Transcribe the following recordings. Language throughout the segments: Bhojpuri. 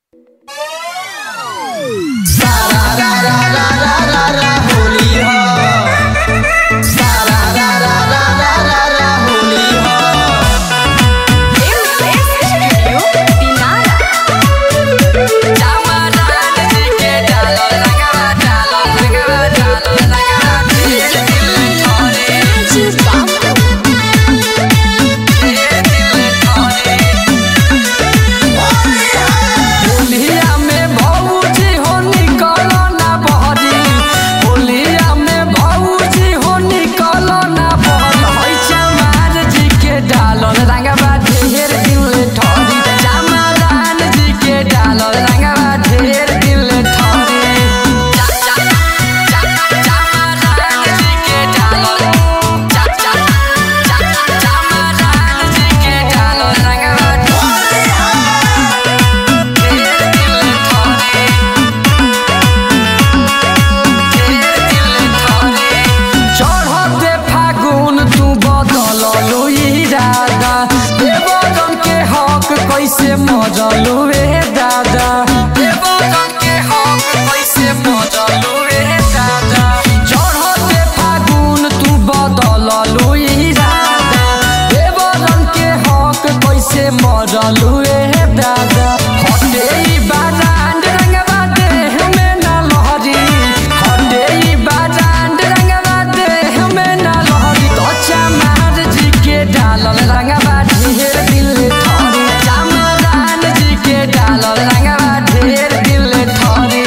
कैसे मरलू रे दादा के हक कैसे मरलू रे दादा चढ़ते फागुन तू बदललू इरादा देवरन के हक कैसे मरलू रे दादा हटे ई बारांड रंगवा देह में ना लहरी हटे ई बारांड रंगवा देह में ना लहरी तो चमार जी के डालल रंगवा ढेर दिल थारी चमारान जी के डालल रंगवा ढेर दिल थारी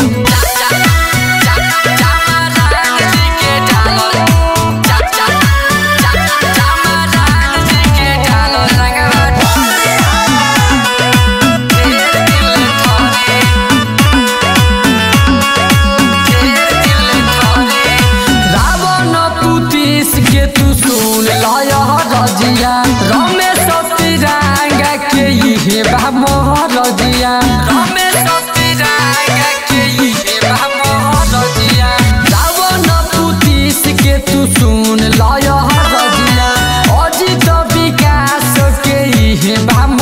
चमारान जी के डालल चमारान जी के डालल रंगवा रावण पुतीस के तू सुन लय रजिया रमेश तिरंगा के इहे बा महरजिया रमेश तिरंगा के इहे बा महरजिया रावण पुतीस के तू सुन लय रजिया अजित विकास के इहे बा